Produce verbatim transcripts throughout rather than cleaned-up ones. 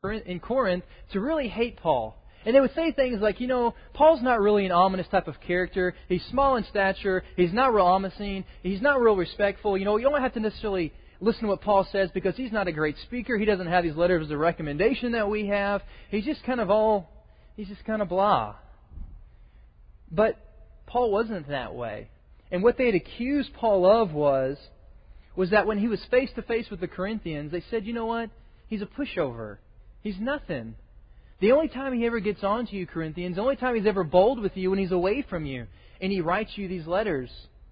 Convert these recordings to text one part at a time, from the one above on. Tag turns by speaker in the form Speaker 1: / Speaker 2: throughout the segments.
Speaker 1: in Corinth to really hate Paul. And they would say things like, you know, Paul's not really an ominous type of character. He's small in stature. He's not real ominous. He's not real respectful. You know, you don't have to necessarily listen to what Paul says because he's not a great speaker. He doesn't have these letters of recommendation that we have. He's just kind of all, he's just kind of blah. But Paul wasn't that way. And what they had accused Paul of was, was that when he was face to face with the Corinthians, they said, you know what? He's a pushover. He's nothing. The only time he ever gets on to you, Corinthians, the only time he's ever bold with you when he's away from you, and he writes you these letters.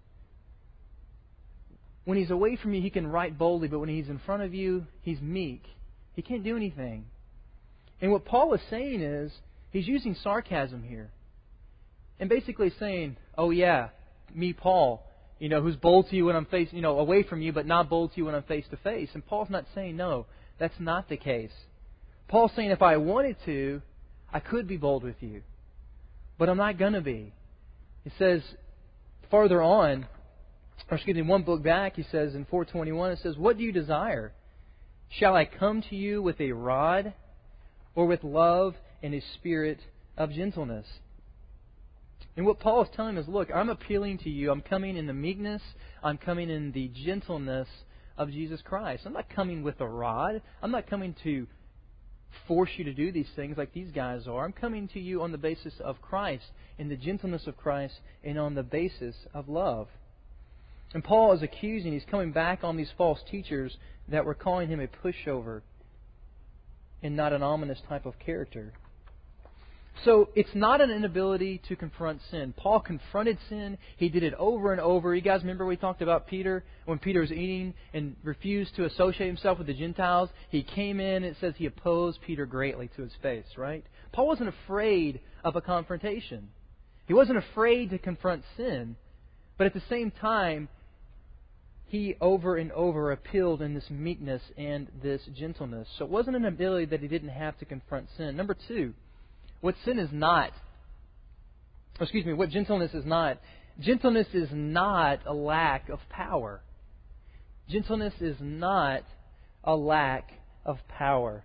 Speaker 1: When he's away from you, he can write boldly, but when he's in front of you, he's meek. He can't do anything. And what Paul is saying is, he's using sarcasm here. And basically saying, oh yeah, me, Paul, you know, who's bold to you when I'm face, you know, away from you, but not bold to you when I'm face to face. And Paul's not saying, no, that's not the case. Paul's saying if I wanted to, I could be bold with you. But I'm not going to be. He says farther on, or excuse me, one book back, he says in four twenty-one, it says, what do you desire? Shall I come to you with a rod or with love and a spirit of gentleness? And what Paul is telling him is, look, I'm appealing to you. I'm coming in the meekness. I'm coming in the gentleness of Jesus Christ. I'm not coming with a rod. I'm not coming to force you to do these things like these guys are. I'm coming to you on the basis of Christ, in the gentleness of Christ, and on the basis of love. And Paul is accusing, he's coming back on these false teachers that were calling him a pushover and not an ominous type of character. So it's not an inability to confront sin. Paul confronted sin. He did it over and over. You guys remember we talked about Peter when Peter was eating and refused to associate himself with the Gentiles. He came in, it says he opposed Peter greatly to his face, right? Paul wasn't afraid of a confrontation. He wasn't afraid to confront sin. But at the same time, he over and over appealed in this meekness and this gentleness. So it wasn't an ability that he didn't have to confront sin. Number two, what sin is not, or excuse me, what gentleness is not. Gentleness is not a lack of power. Gentleness is not a lack of power.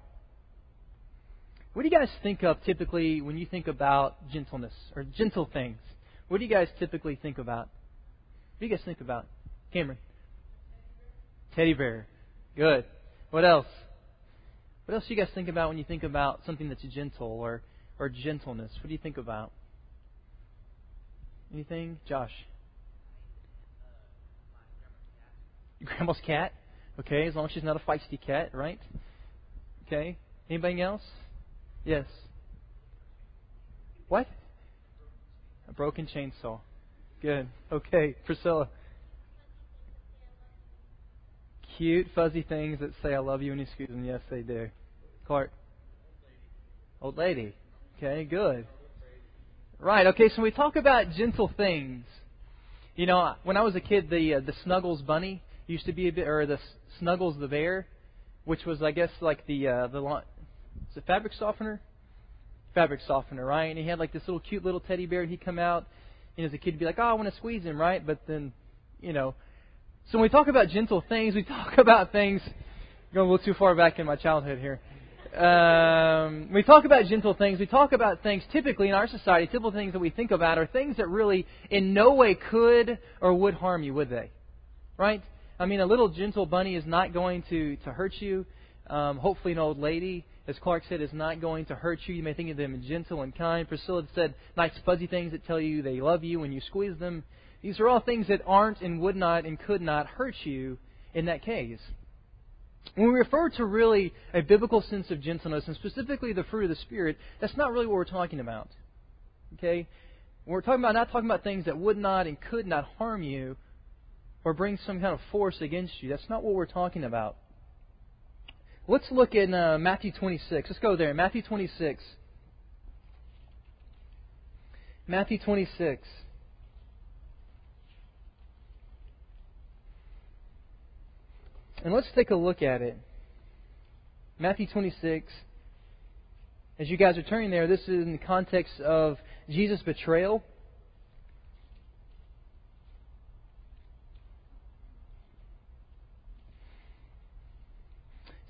Speaker 1: What do you guys think of typically when you think about gentleness or gentle things? What do you guys typically think about? What do you guys think about? Cameron? Teddy bear. Good. What else? What else do you guys think about when you think about something that's gentle or or gentleness? What do you think about? Anything? Josh? Your grandma's cat? Okay, as long as she's not a feisty cat, right? Okay. Anybody else? Yes. What? A broken chainsaw. Good. Okay. Priscilla? Cute, fuzzy things that say I love you and excuse them. Yes, they do. Clark? Old lady. Okay, good. Right, okay, so we talk about gentle things. You know, when I was a kid, the uh, the Snuggles bunny used to be a bit, or the Snuggles the bear, which was, I guess, like the, uh, the is it fabric softener? Fabric softener, right? And he had like this little cute little teddy bear, and he'd come out, and as a kid, he'd be like, oh, I want to squeeze him, right? But then, you know, so when we talk about gentle things, we talk about things, going a little too far back in my childhood here. Um, we talk about gentle things. We talk about things typically in our society, typical things that we think about are things that really in no way could or would harm you, would they? Right? I mean, a little gentle bunny is not going to, to hurt you. Um, hopefully an old lady, as Clark said, is not going to hurt you. You may think of them as gentle and kind. Priscilla said nice fuzzy things that tell you they love you when you squeeze them. These are all things that aren't and would not and could not hurt you in that case. When we refer to really a biblical sense of gentleness, and specifically the fruit of the Spirit, that's not really what we're talking about. Okay? When we're talking about not talking about things that would not and could not harm you or bring some kind of force against you. That's not what we're talking about. Let's look in uh, Matthew twenty-six. Let's go there. Matthew twenty-six. Matthew twenty-six. And let's take a look at it. Matthew twenty-six. As you guys are turning there, this is in the context of Jesus' betrayal.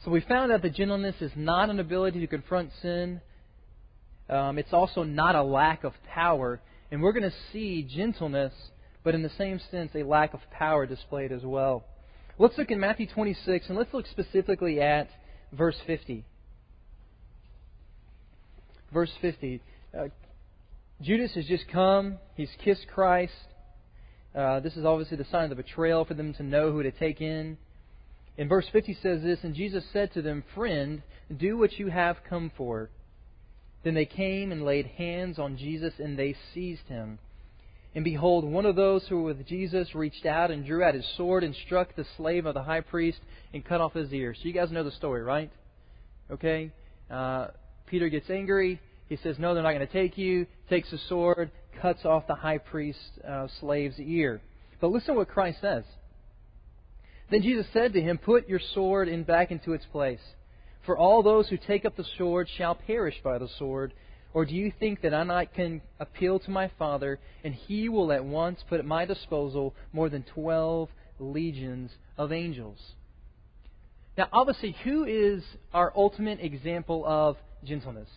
Speaker 1: So we found out that gentleness is not an ability to confront sin. Um, it's also not a lack of power. And we're going to see gentleness, but in the same sense, a lack of power displayed as well. Let's look in Matthew twenty-six, and let's look specifically at verse fifty. Verse fifty. Uh, Judas has just come. He's kissed Christ. Uh, this is obviously the sign of the betrayal for them to know who to take in. In verse fifty says this, "And Jesus said to them, 'Friend, do what you have come for.' Then they came and laid hands on Jesus, and they seized him. And behold, one of those who were with Jesus reached out and drew out his sword and struck the slave of the high priest and cut off his ear." So you guys know the story, right? Okay? Uh, Peter gets angry. He says, "No, they're not going to take you." Takes the sword, cuts off the high priest's uh, slave's ear. But listen to what Christ says. "Then Jesus said to him, 'Put your sword in back into its place. For all those who take up the sword shall perish by the sword. Or do you think that I not can appeal to my Father, and He will at once put at my disposal more than twelve legions of angels?'" Now, obviously, who is our ultimate example of gentleness?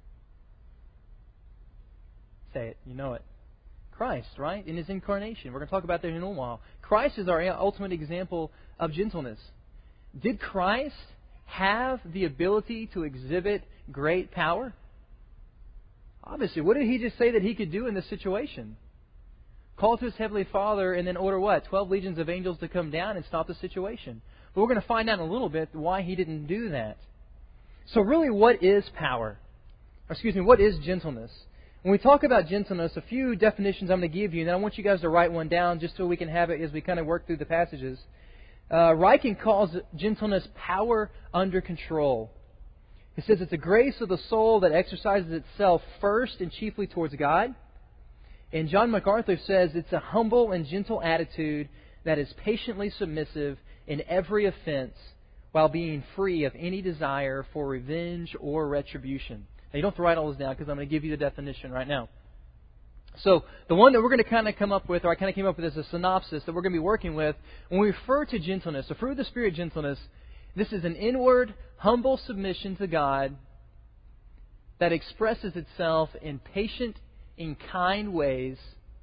Speaker 1: Say it. You know it. Christ, right? In His incarnation. We're going to talk about that in a little while. Christ is our ultimate example of gentleness. Did Christ have the ability to exhibit great power? Obviously. What did He just say that He could do in this situation? Call to His Heavenly Father and then order what? Twelve legions of angels to come down and stop the situation. But we're going to find out in a little bit why He didn't do that. So really, what is power? Or excuse me, what is gentleness? When we talk about gentleness, a few definitions I'm going to give you, and then I want you guys to write one down just so we can have it as we kind of work through the passages. Uh, Ryken calls gentleness power under control. He says it's a grace of the soul that exercises itself first and chiefly towards God. And John MacArthur says it's a humble and gentle attitude that is patiently submissive in every offense while being free of any desire for revenge or retribution. Now, you don't have to write all this down because I'm going to give you the definition right now. So the one that we're going to kind of come up with, or I kind of came up with as a synopsis that we're going to be working with, when we refer to gentleness, the fruit of the Spirit gentleness, this is an inward, humble submission to God that expresses itself in patient, in kind ways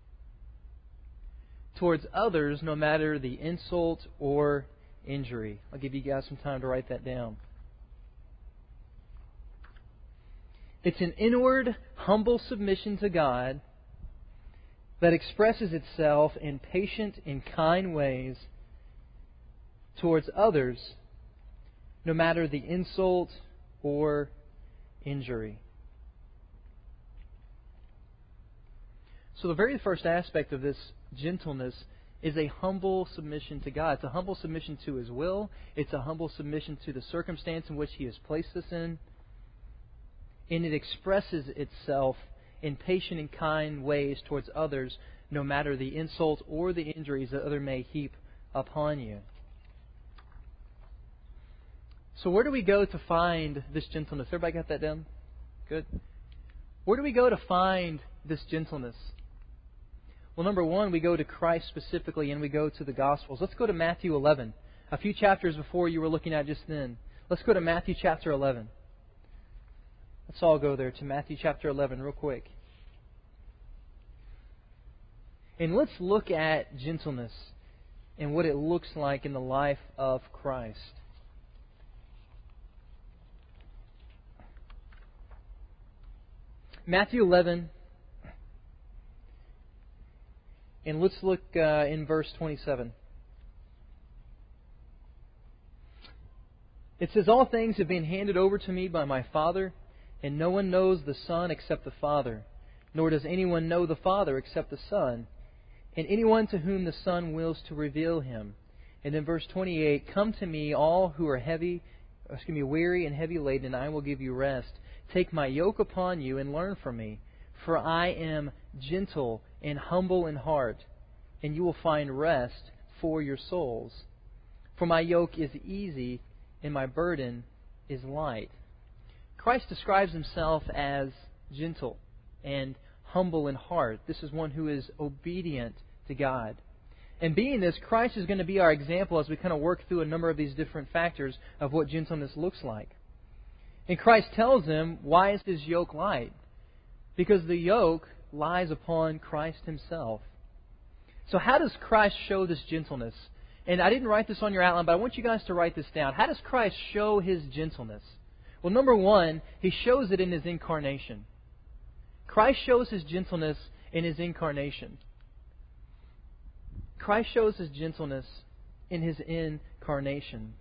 Speaker 1: towards others, no matter the insult or injury. I'll give you guys some time to write that down. It's an inward, humble submission to God that expresses itself in patient and kind ways towards others, no matter the insult or injury. So the very first aspect of this gentleness is a humble submission to God. It's a humble submission to His will. It's a humble submission to the circumstance in which He has placed us in. And it expresses itself in patient and kind ways towards others, no matter the insult or the injuries that others may heap upon you. So where do we go to find this gentleness? Everybody got that down? Good. Where do we go to find this gentleness? Well, number one, we go to Christ specifically, and we go to the Gospels. Let's go to Matthew eleven, a few chapters before you were looking at just then. Let's go to Matthew chapter eleven. Let's all go there to Matthew chapter eleven real quick. And let's look at gentleness and what it looks like in the life of Christ. Matthew eleven. And let's look uh, in verse twenty-seven. It says, "All things have been handed over to me by my Father, and no one knows the Son except the Father, nor does anyone know the Father except the Son, and anyone to whom the Son wills to reveal Him." And then verse twenty-eight, "Come to me, all who are heavy, excuse me, weary and heavy laden, and I will give you rest. Take my yoke upon you and learn from me, for I am gentle and humble in heart, and you will find rest for your souls. For my yoke is easy and my burden is light." Christ describes Himself as gentle and humble in heart. This is one who is obedient to God. And being this, Christ is going to be our example as we kind of work through a number of these different factors of what gentleness looks like. And Christ tells them, why is His yoke light? Because the yoke lies upon Christ Himself. So how does Christ show this gentleness? And I didn't write this on your outline, but I want you guys to write this down. How does Christ show His gentleness? Well, number one, He shows it in His incarnation. Christ shows His gentleness in His incarnation. Christ shows His gentleness in His incarnation.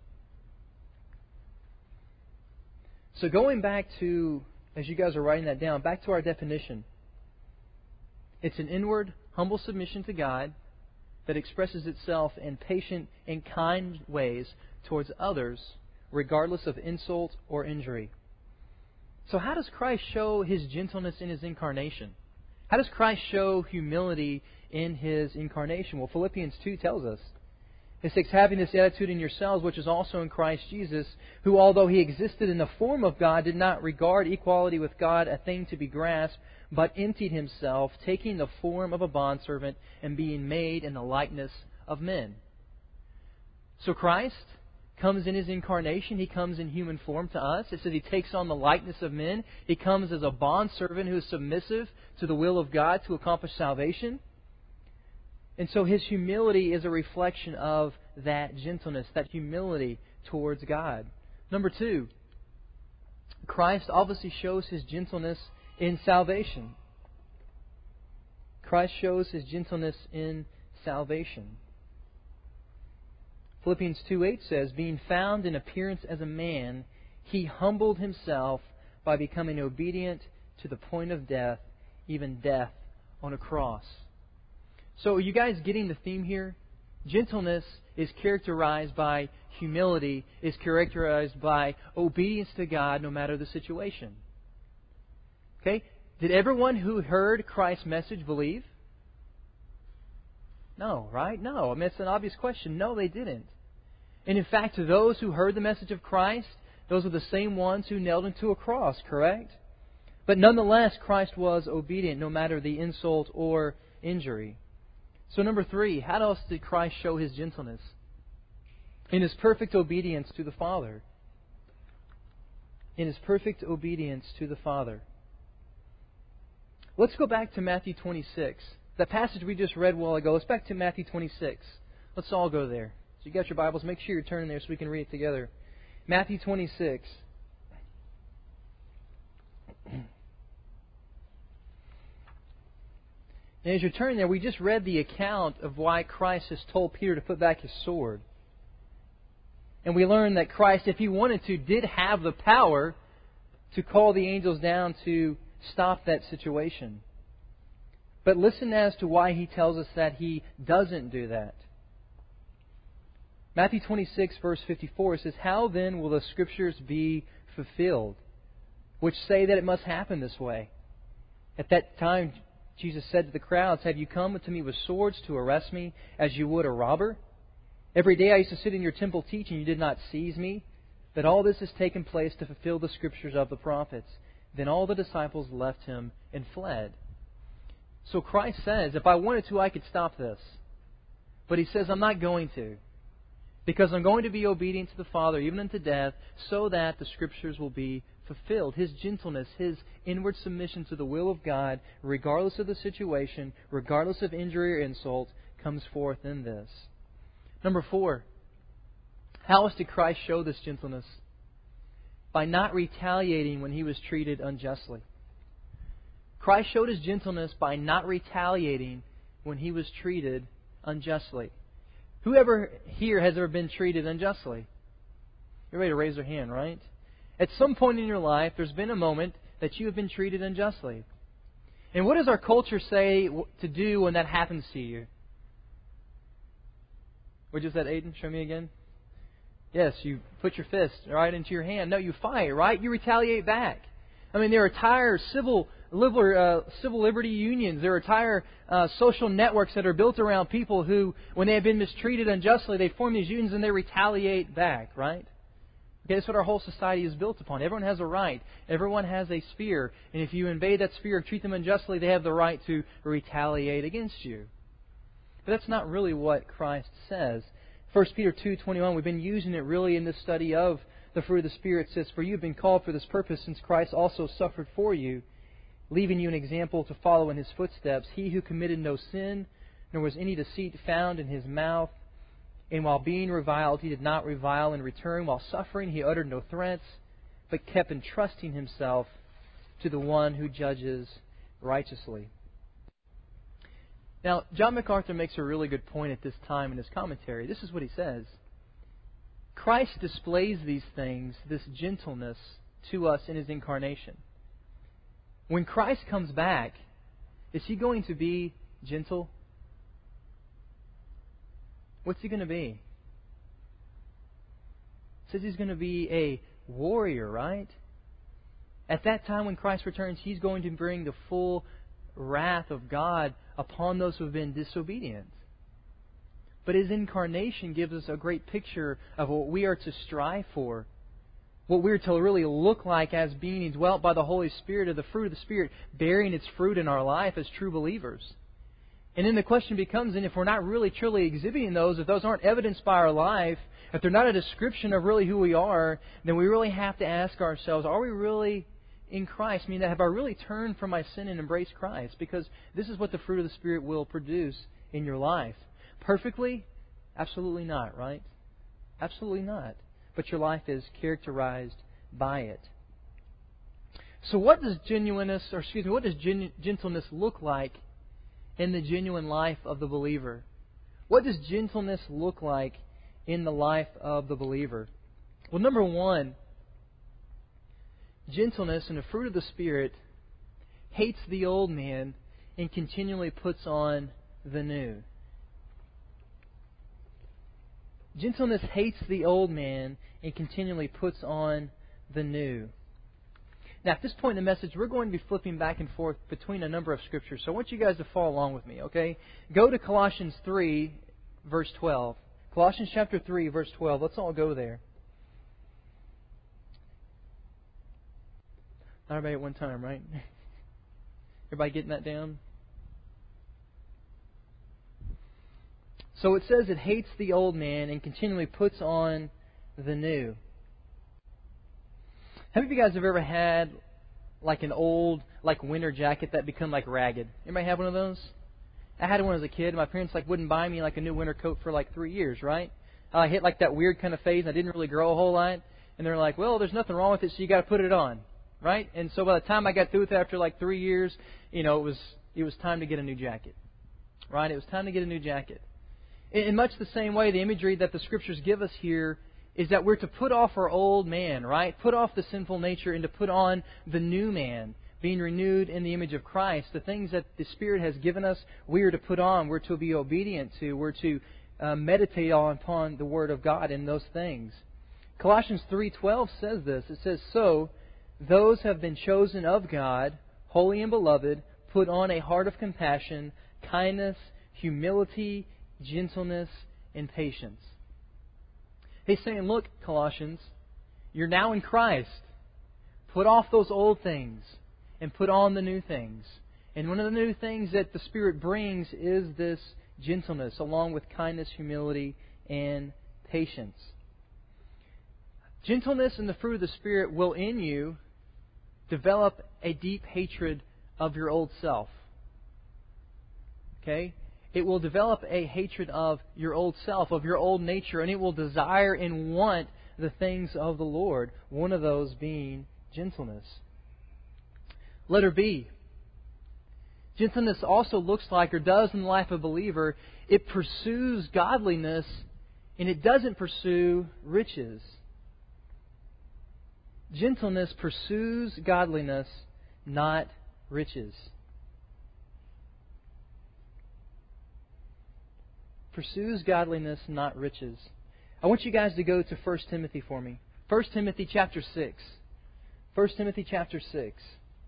Speaker 1: So going back to, as you guys are writing that down, back to our definition. It's an inward, humble submission to God that expresses itself in patient and kind ways towards others, regardless of insult or injury. So how does Christ show His gentleness in His incarnation? How does Christ show humility in His incarnation? Well, Philippians two tells us. It says, having this attitude in yourselves, which is also in Christ Jesus, who, although He existed in the form of God, did not regard equality with God a thing to be grasped, but emptied Himself, taking the form of a bondservant and being made in the likeness of men. So Christ comes in His incarnation. He comes in human form to us. It says He takes on the likeness of men. He comes as a bondservant who is submissive to the will of God to accomplish salvation. And so His humility is a reflection of that gentleness, that humility towards God. Number two, Christ obviously shows His gentleness in salvation. Christ shows His gentleness in salvation. Philippians two eight says, being found in appearance as a man, He humbled Himself by becoming obedient to the point of death, even death on a cross. So are you guys getting the theme here? Gentleness is characterized by humility, is characterized by obedience to God no matter the situation. Okay? Did everyone who heard Christ's message believe? No, right? No. I mean, it's an obvious question. No, they didn't. And in fact, to those who heard the message of Christ, those were the same ones who nailed Him to a cross, correct? But nonetheless, Christ was obedient no matter the insult or injury. So number three, how else did Christ show His gentleness? In His perfect obedience to the Father. In His perfect obedience to the Father. Let's go back to Matthew twenty-six. That passage we just read a while ago. Let's back to Matthew twenty-six. Let's all go there. So you got your Bibles. Make sure you're turning there so we can read it together. Matthew twenty-six. And as you're turning there, we just read the account of why Christ has told Peter to put back his sword. And we learned that Christ, if He wanted to, did have the power to call the angels down to stop that situation. But listen as to why He tells us that He doesn't do that. Matthew twenty-six, verse fifty-four says, how then will the Scriptures be fulfilled, which say that it must happen this way? At that time, Jesus said to the crowds, have you come to me with swords to arrest me as you would a robber? Every day I used to sit in your temple teaching, you did not seize me. But all this has taken place to fulfill the Scriptures of the prophets. Then all the disciples left Him and fled. So Christ says, if I wanted to, I could stop this. But He says, I'm not going to. Because I'm going to be obedient to the Father, even unto death, so that the Scriptures will be fulfilled. His gentleness, His inward submission to the will of God, regardless of the situation, regardless of injury or insult, comes forth in this. Number four, how else did Christ show this gentleness? By not retaliating when He was treated unjustly. Christ showed His gentleness by not retaliating when He was treated unjustly. Whoever here has ever been treated unjustly? You're ready to raise their hand, right? At some point in your life, there's been a moment that you have been treated unjustly. And what does our culture say to do when that happens to you? What just said, Aiden? Show me again. Yes, you put your fist right into your hand. No, you fight, right? You retaliate back. I mean, there are entire civil uh, civil liberty unions. There are entire uh, social networks that are built around people who, when they have been mistreated unjustly, they form these unions and they retaliate back, right? Okay, that's what our whole society is built upon. Everyone has a right. Everyone has a sphere. And if you invade that sphere or treat them unjustly, they have the right to retaliate against you. But that's not really what Christ says. First Peter two twenty-one, we've been using it really in this study of the fruit of the Spirit. It says, "For you have been called for this purpose, since Christ also suffered for you, leaving you an example to follow in His footsteps. He who committed no sin, nor was any deceit found in His mouth. And while being reviled, He did not revile in return. While suffering, He uttered no threats, but kept entrusting Himself to the one who judges righteously." Now, John MacArthur makes a really good point at this time in his commentary. This is what he says. Christ displays these things, this gentleness, to us in His incarnation. When Christ comes back, is He going to be gentle? What's He going to be? It says He's going to be a warrior, right? At that time when Christ returns, He's going to bring the full wrath of God upon those who have been disobedient. But His incarnation gives us a great picture of what we are to strive for, what we're to really look like as being dwelt by the Holy Spirit, of the fruit of the Spirit, bearing its fruit in our life as true believers. And then the question becomes, and if we're not really truly exhibiting those, if those aren't evidenced by our life, if they're not a description of really who we are, then we really have to ask ourselves, are we really in Christ? I mean, have I really turned from my sin and embraced Christ? Because this is what the fruit of the Spirit will produce in your life. Perfectly? Absolutely not, right? Absolutely not. But your life is characterized by it. So what does genuineness, or excuse me, what does gen- gentleness look like in the genuine life of the believer? What does gentleness look like in the life of the believer? Well, number one, gentleness and the fruit of the Spirit hates the old man and continually puts on the new. Gentleness hates the old man and continually puts on the new. Now, at this point in the message, we're going to be flipping back and forth between a number of scriptures. So I want you guys to follow along with me, okay? Go to Colossians three, verse twelve. Colossians chapter three, verse twelve. Let's all go there. Not everybody at one time, right? Everybody getting that down? So it says it hates the old man and continually puts on the new. How many of you guys have ever had like an old like winter jacket that become like ragged? Anybody have one of those? I had one as a kid. My parents like wouldn't buy me like a new winter coat for like three years, right? I hit like that weird kind of phase and I didn't really grow a whole lot. And they're like, well, there's nothing wrong with it, so you got to put it on. Right? And so by the time I got through with it after like three years, you know, it was it was time to get a new jacket. Right? It was time to get a new jacket. In much the same way, the imagery that the Scriptures give us here is that we're to put off our old man, right? Put off the sinful nature and to put on the new man, being renewed in the image of Christ. The things that the Spirit has given us, we are to put on. We're to be obedient to. We're to uh, meditate on upon the Word of God in those things. Colossians three twelve says this. It says, "So those have been chosen of God, holy and beloved, put on a heart of compassion, kindness, humility, gentleness, and patience." He's saying, look, Colossians, you're now in Christ. Put off those old things and put on the new things. And one of the new things that the Spirit brings is this gentleness, along with kindness, humility, and patience. Gentleness and the fruit of the Spirit will in you develop a deep hatred of your old self. Okay? It will develop a hatred of your old self, of your old nature, and it will desire and want the things of the Lord, one of those being gentleness. Letter B. Gentleness also looks like, or does in the life of a believer, it pursues godliness and it doesn't pursue riches. Gentleness pursues godliness, not riches. Pursues godliness, not riches. I want you guys to go to First Timothy for me. First Timothy chapter six. First Timothy chapter six.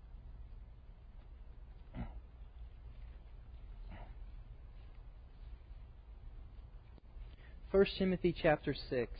Speaker 1: First Timothy chapter six.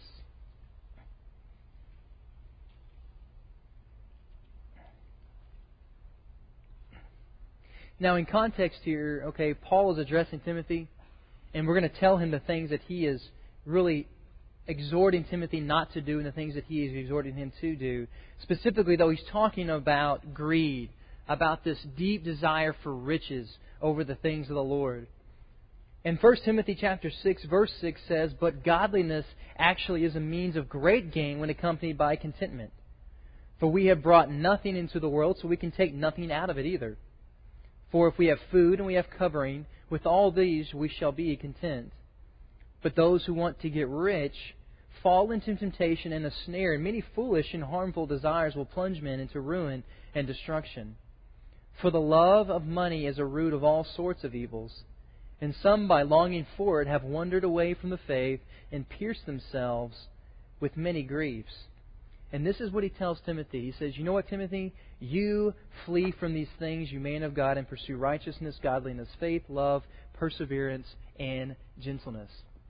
Speaker 1: Now, in context here, okay, Paul is addressing Timothy. And we're going to tell him the things that he is really exhorting Timothy not to do and the things that he is exhorting him to do. Specifically, though, he's talking about greed, about this deep desire for riches over the things of the Lord. And First Timothy chapter six, verse six says, "But godliness actually is a means of great gain when accompanied by contentment. For we have brought nothing into the world, so we can take nothing out of it either. For if we have food and we have covering, with all these we shall be content. But those who want to get rich fall into temptation and a snare, and many foolish and harmful desires will plunge men into ruin and destruction. For the love of money is a root of all sorts of evils. And some, by longing for it, have wandered away from the faith and pierced themselves with many griefs." And this is what he tells Timothy. He says, you know what, Timothy? You flee from these things, you man of God, and pursue righteousness, godliness, faith, love, perseverance, and gentleness.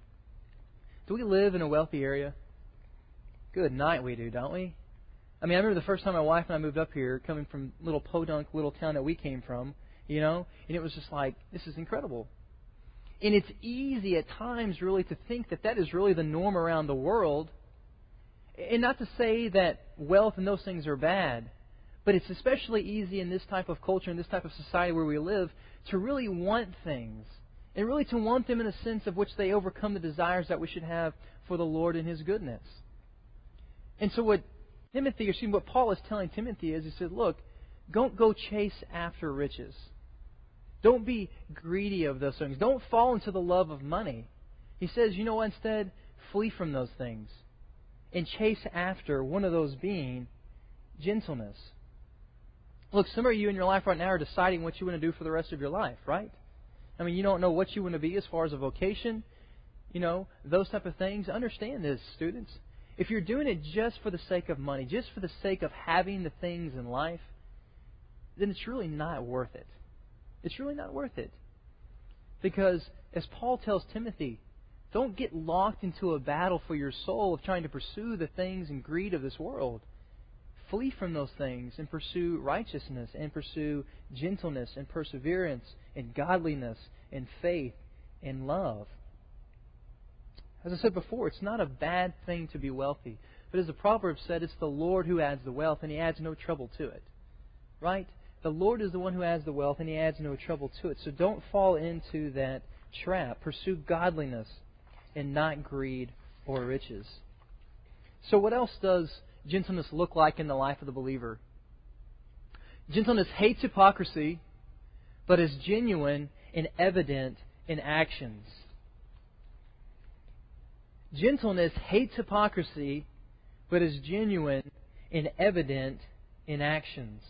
Speaker 1: Do we live in a wealthy area? Good night we do, don't we? I mean, I remember the first time my wife and I moved up here, coming from little podunk little town that we came from, you know, and it was just like, this is incredible. And it's easy at times really to think that that is really the norm around the world. And not to say that wealth and those things are bad, but it's especially easy in this type of culture, in this type of society where we live, to really want things. And really to want them in a sense of which they overcome the desires that we should have for the Lord and His goodness. And so what Timothy, or excuse me, what Paul is telling Timothy is, he said, look, don't go chase after riches. Don't be greedy of those things. Don't fall into the love of money. He says, you know what, instead, flee from those things. And chase after one of those being gentleness. Look, some of you in your life right now are deciding what you want to do for the rest of your life, right? I mean, you don't know what you want to be as far as a vocation, you know, those type of things. Understand this, students. If you're doing it just for the sake of money, just for the sake of having the things in life, then it's really not worth it. It's really not worth it. Because, as Paul tells Timothy, don't get locked into a battle for your soul of trying to pursue the things and greed of this world. Flee from those things and pursue righteousness and pursue gentleness and perseverance and godliness and faith and love. As I said before, it's not a bad thing to be wealthy. But as the proverb said, it's the Lord who adds the wealth, and He adds no trouble to it. Right? The Lord is the one who adds the wealth, and He adds no trouble to it. So don't fall into that trap. Pursue godliness and not greed or riches. So what else does gentleness look like in the life of the believer? Gentleness hates hypocrisy, but is genuine and evident in actions. Gentleness hates hypocrisy, but is genuine and evident in actions.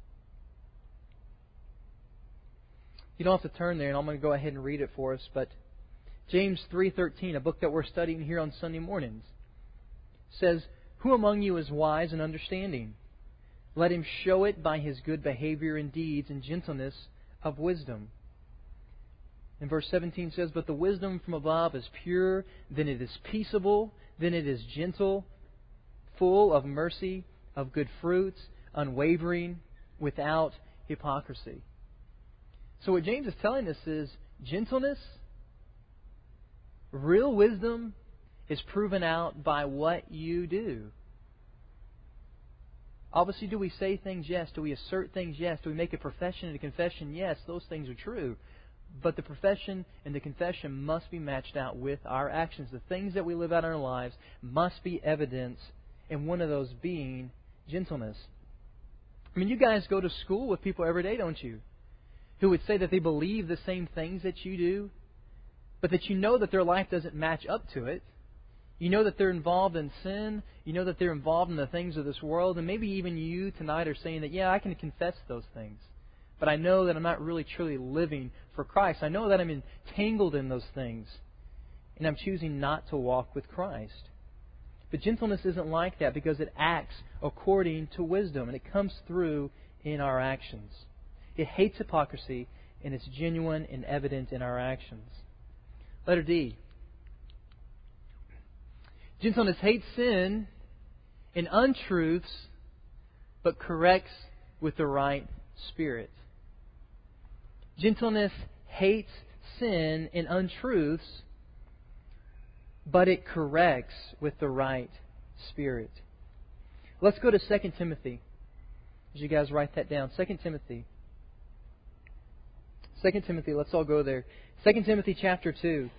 Speaker 1: You don't have to turn there, and I'm going to go ahead and read it for us, but James three thirteen, a book that we're studying here on Sunday mornings, says, "Who among you is wise and understanding? Let him show it by his good behavior and deeds and gentleness of wisdom." And verse seventeen says, "But the wisdom from above is pure, then it is peaceable, then it is gentle, full of mercy, of good fruits, unwavering, without hypocrisy." So what James is telling us is gentleness, real wisdom, is proven out by what you do. Obviously, do we say things? Yes. Do we assert things? Yes. Do we make a profession and a confession? Yes. Those things are true. But the profession and the confession must be matched out with our actions. The things that we live out in our lives must be evidence, and one of those being gentleness. I mean, you guys go to school with people every day, don't you? Who would say that they believe the same things that you do, but that you know that their life doesn't match up to it. You know that they're involved in sin. You know that they're involved in the things of this world. And maybe even you tonight are saying that, yeah, I can confess those things, but I know that I'm not really truly living for Christ. I know that I'm entangled in those things, and I'm choosing not to walk with Christ. But gentleness isn't like that, because it acts according to wisdom, and it comes through in our actions. It hates hypocrisy, and it's genuine and evident in our actions. Letter D. Gentleness hates sin and untruths, but corrects with the right spirit. Gentleness hates sin and untruths, but it corrects with the right spirit. Let's go to Second Timothy. As you guys write that down. Second Timothy. Second Timothy, let's all go there. Second Timothy chapter two.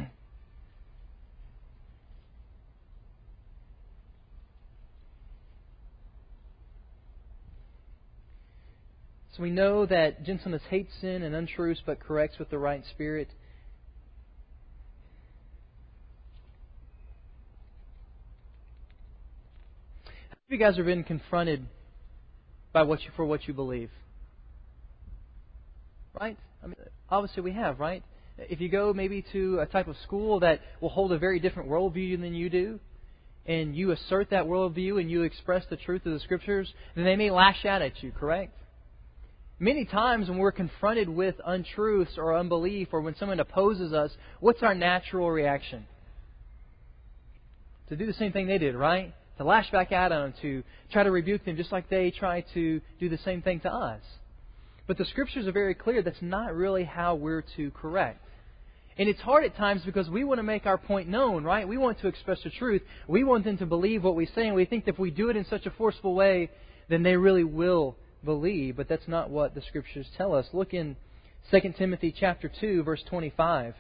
Speaker 1: So we know that gentleness hates sin and untruths, but corrects with the right spirit. How many of you guys have been confronted by what you for what you believe? Right? I mean, obviously we have, right? If you go maybe to a type of school that will hold a very different worldview than you do, and you assert that worldview and you express the truth of the Scriptures, then they may lash out at you, correct? Many times when we're confronted with untruths or unbelief, or when someone opposes us, what's our natural reaction? To do the same thing they did, right? To lash back at them, to try to rebuke them just like they try to do the same thing to us. But the Scriptures are very clear that's not really how we're to correct. And it's hard at times because we want to make our point known, right? We want to express the truth. We want them to believe what we say, and we think that if we do it in such a forceful way, then they really will believe. But that's not what the Scriptures tell us. Look in Second Timothy chapter two, verse twenty-five.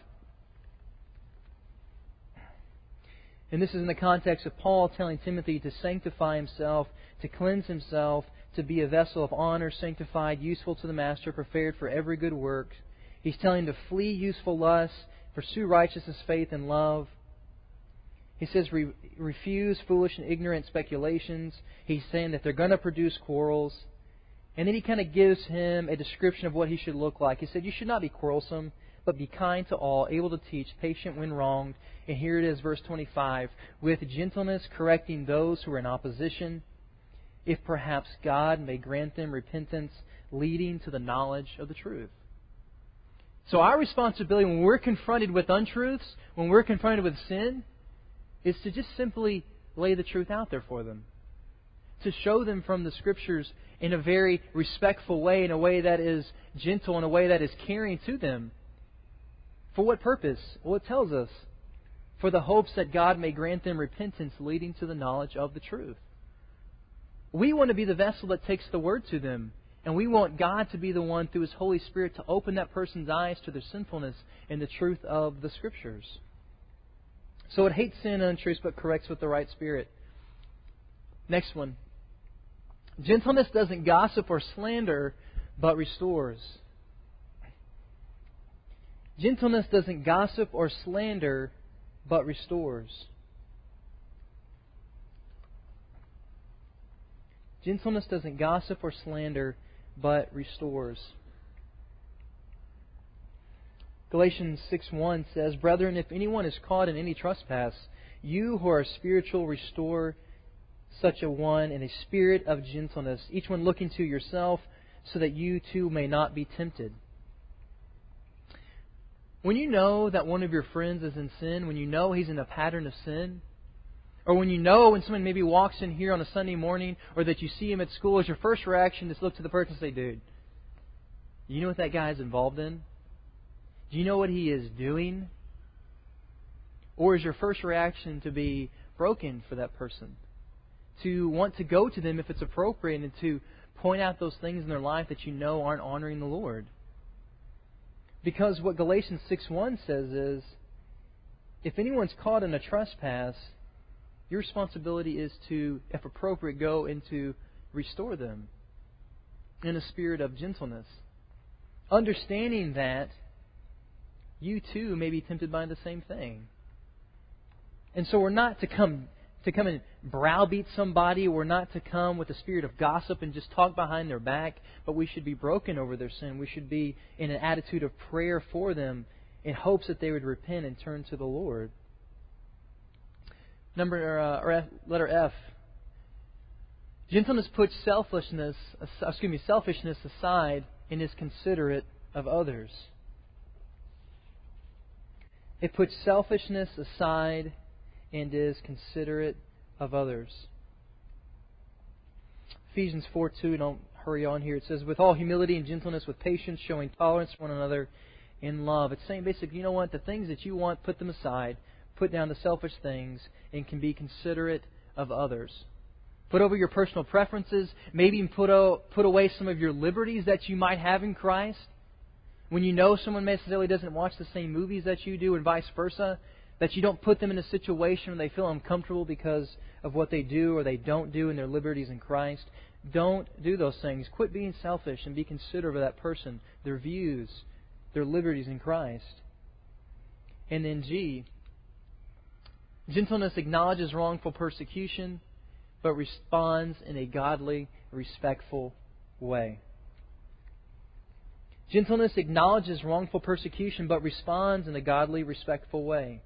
Speaker 1: And this is in the context of Paul telling Timothy to sanctify himself, to cleanse himself, to be a vessel of honor, sanctified, useful to the master, prepared for every good work. He's telling him to flee useful lusts, pursue righteousness, faith, and love. He says, Re- refuse foolish and ignorant speculations. He's saying that they're going to produce quarrels. And then he kind of gives him a description of what he should look like. He said, you should not be quarrelsome, but be kind to all, able to teach, patient when wronged. And here it is, verse twenty-five, with gentleness correcting those who are in opposition, if perhaps God may grant them repentance, leading to the knowledge of the truth. So our responsibility when we're confronted with untruths, when we're confronted with sin, is to just simply lay the truth out there for them. To show them from the Scriptures in a very respectful way, in a way that is gentle, in a way that is caring to them. For what purpose? Well, it tells us, for the hopes that God may grant them repentance leading to the knowledge of the truth. We want to be the vessel that takes the Word to them. And we want God to be the one, through His Holy Spirit, to open that person's eyes to their sinfulness and the truth of the Scriptures. So it hates sin and untruths, but corrects with the right spirit. Next one. Gentleness doesn't gossip or slander, but restores. Gentleness doesn't gossip or slander, but restores. Gentleness doesn't gossip or slander, but restores. Galatians six one says, Brethren, if anyone is caught in any trespass, you who are spiritual restore such a one in a spirit of gentleness, each one looking to yourself, so that you too may not be tempted. When you know that one of your friends is in sin, when you know he's in a pattern of sin, or when you know when someone maybe walks in here on a Sunday morning, or that you see him at school, is your first reaction to look to the person and say, dude, do you know what that guy is involved in? Do you know what he is doing? Or is your first reaction to be broken for that person? To want to go to them if it's appropriate and to point out those things in their life that you know aren't honoring the Lord? Because what Galatians six one says is, if anyone's caught in a trespass, your responsibility is to, if appropriate, go and to restore them in a spirit of gentleness. Understanding that you too may be tempted by the same thing. And so we're not to come to come and browbeat somebody. We're not to come with a spirit of gossip and just talk behind their back. But we should be broken over their sin. We should be in an attitude of prayer for them in hopes that they would repent and turn to the Lord. Number uh, or F, letter F. Gentleness puts selfishness, excuse me, selfishness aside and is considerate of others. It puts selfishness aside and is considerate of others. Ephesians four two, don't hurry on here. It says, with all humility and gentleness, with patience, showing tolerance for one another, in love. It's saying basically, you know what, the things that you want, put them aside. Put down the selfish things and can be considerate of others. Put over your personal preferences. Maybe even put, o- put away some of your liberties that you might have in Christ. When you know someone necessarily doesn't watch the same movies that you do and vice versa, that you don't put them in a situation where they feel uncomfortable because of what they do or they don't do in their liberties in Christ. Don't do those things. Quit being selfish and be considerate of that person, their views, their liberties in Christ. And then G, gentleness acknowledges wrongful persecution, but responds in a godly, respectful way. Gentleness acknowledges wrongful persecution, but responds in a godly, respectful way.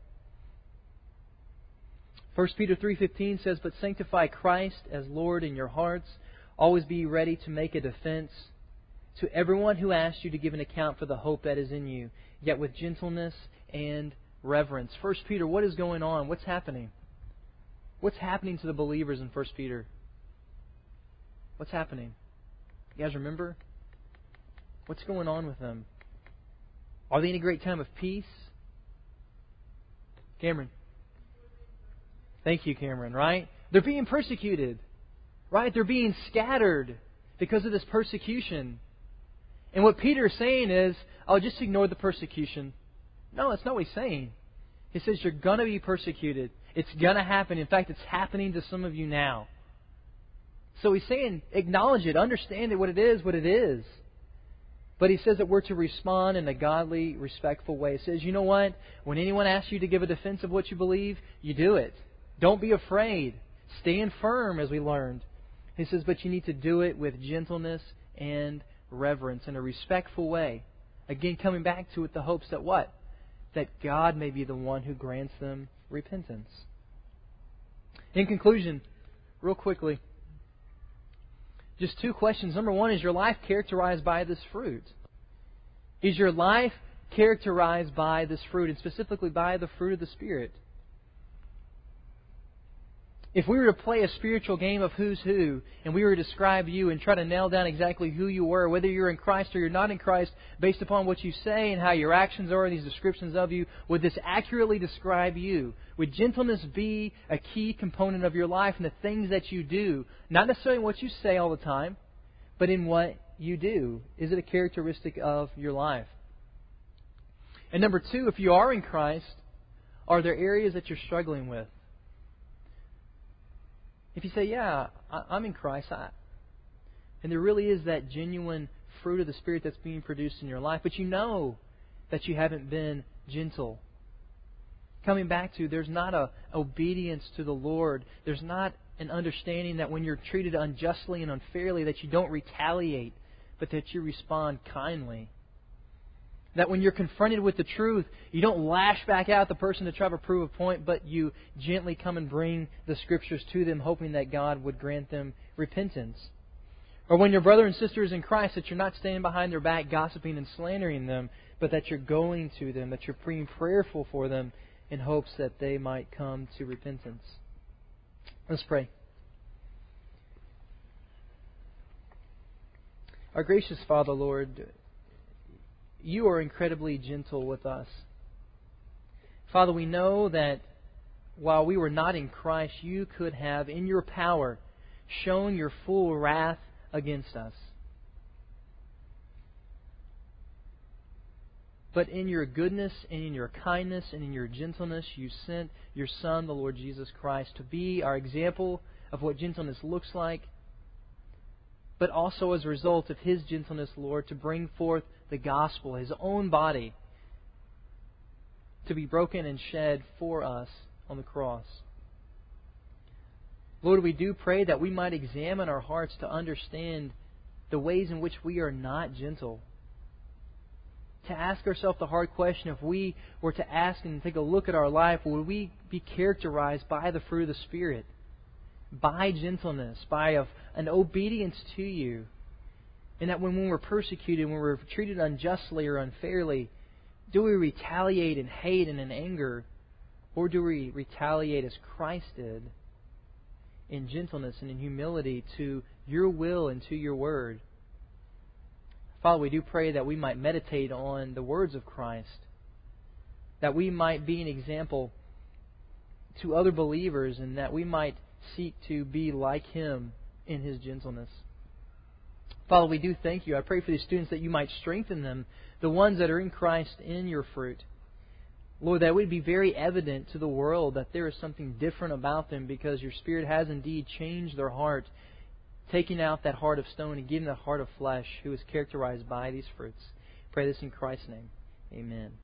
Speaker 1: First Peter three fifteen says, "But sanctify Christ as Lord in your hearts. Always be ready to make a defense to everyone who asks you to give an account for the hope that is in you, yet with gentleness and reverence." First Peter, what is going on? What's happening? What's happening to the believers in First Peter? What's happening? You guys remember? What's going on with them? Are they in a great time of peace? Cameron. Thank you, Cameron, right? They're being persecuted, right? They're being scattered because of this persecution. And what Peter is saying is, oh, just ignore the persecution. No, that's not what he's saying. He says you're going to be persecuted. It's going to happen. In fact, it's happening to some of you now. So he's saying, acknowledge it, understand it, what it is, what it is. But he says that we're to respond in a godly, respectful way. He says, you know what? When anyone asks you to give a defense of what you believe, you do it. Don't be afraid. Stand firm, as we learned. He says, but you need to do it with gentleness and reverence in a respectful way. Again, coming back to it, the hopes that what? That God may be the one who grants them repentance. In conclusion, real quickly, just two questions. Number one, is your life characterized by this fruit? Is your life characterized by this fruit, and specifically by the fruit of the Spirit? If we were to play a spiritual game of who's who, and we were to describe you and try to nail down exactly who you were, whether you're in Christ or you're not in Christ, based upon what you say and how your actions are, these descriptions of you, would this accurately describe you? Would gentleness be a key component of your life and the things that you do? Not necessarily in what you say all the time, but in what you do. Is it a characteristic of your life? And number two, if you are in Christ, are there areas that you're struggling with? If you say, yeah, I'm in Christ, I, and there really is that genuine fruit of the Spirit that's being produced in your life, but you know that you haven't been gentle. Coming back to, there's not a obedience to the Lord. There's not an understanding that when you're treated unjustly and unfairly, that you don't retaliate, but that you respond kindly. That when you're confronted with the truth, you don't lash back out the person to try to prove a point, but you gently come and bring the Scriptures to them, hoping that God would grant them repentance. Or when your brother and sister is in Christ, that you're not standing behind their back gossiping and slandering them, but that you're going to them, that you're being prayerful for them in hopes that they might come to repentance. Let's pray. Our gracious Father, Lord, You are incredibly gentle with us. Father, we know that while we were not in Christ, You could have, in Your power, shown Your full wrath against us. But in Your goodness and in Your kindness and in Your gentleness, You sent Your Son, the Lord Jesus Christ, to be our example of what gentleness looks like, but also as a result of His gentleness, Lord, to bring forth the gospel, His own body, to be broken and shed for us on the cross. Lord, we do pray that we might examine our hearts to understand the ways in which we are not gentle. To ask ourselves the hard question, if we were to ask and take a look at our life, would we be characterized by the fruit of the Spirit? By gentleness, by a, an obedience to You. And that when we're persecuted, when we're treated unjustly or unfairly, do we retaliate in hate and in anger? Or do we retaliate as Christ did, in gentleness and in humility to Your will and to Your word? Father, we do pray that we might meditate on the words of Christ, that we might be an example to other believers, and that we might seek to be like Him in His gentleness. Father, we do thank You. I pray for these students that You might strengthen them, the ones that are in Christ in Your fruit. Lord, that it would be very evident to the world that there is something different about them because Your Spirit has indeed changed their heart, taking out that heart of stone and giving that heart of flesh who is characterized by these fruits. Pray this in Christ's name. Amen.